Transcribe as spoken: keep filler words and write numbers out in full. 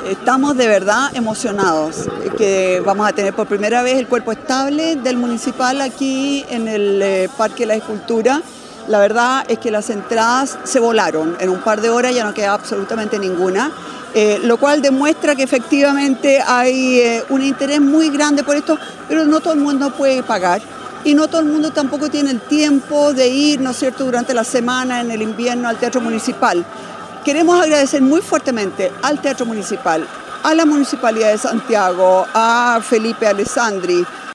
Estamos de verdad emocionados que vamos a tener por primera vez el cuerpo estable del municipal aquí en el eh, Parque de la Escultura. La verdad es que las entradas se volaron, en un par de horas ya no queda absolutamente ninguna, eh, lo cual demuestra que efectivamente hay eh, un interés muy grande por esto, pero no todo el mundo puede pagar y no todo el mundo tampoco tiene el tiempo de ir, ¿no es cierto?, durante la semana, en el invierno, al Teatro Municipal. Queremos agradecer muy fuertemente al Teatro Municipal, a la Municipalidad de Santiago, a Felipe Alessandri,